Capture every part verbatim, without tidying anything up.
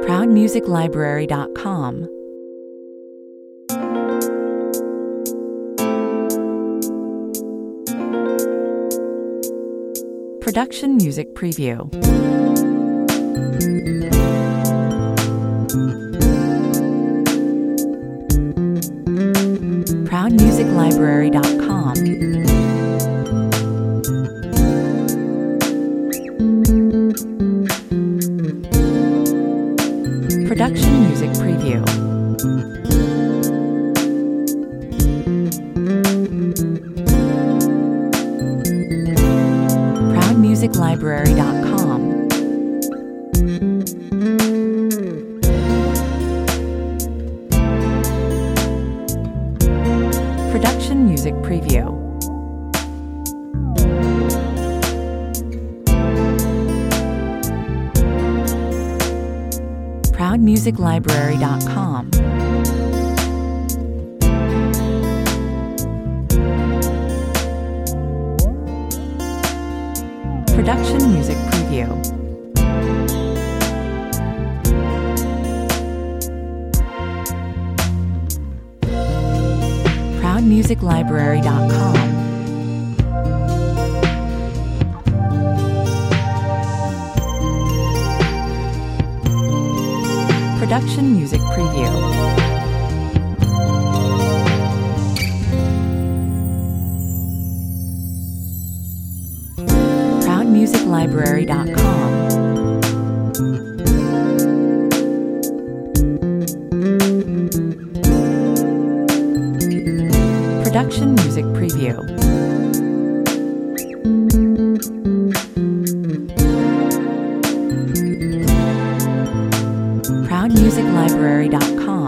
proud music library dot com. Production Music Preview. proud music library dot com. Production Music Preview. proud music library dot com. Production Music Preview. proud music library dot com. Production Music Preview. proud music library dot com. Production Music Preview. proud music library dot com. Production Music Preview. proud music library dot com.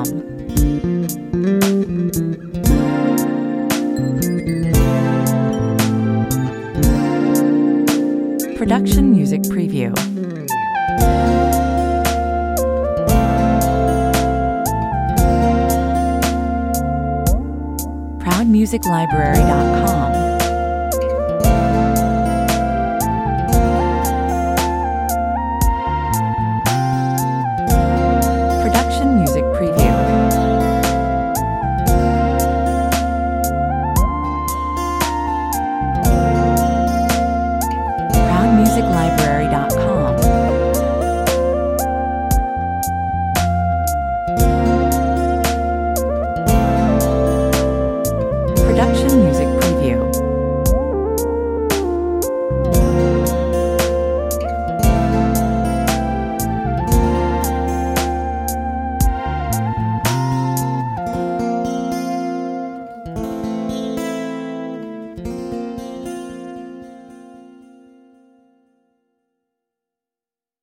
Production Music Preview. proud music library dot com.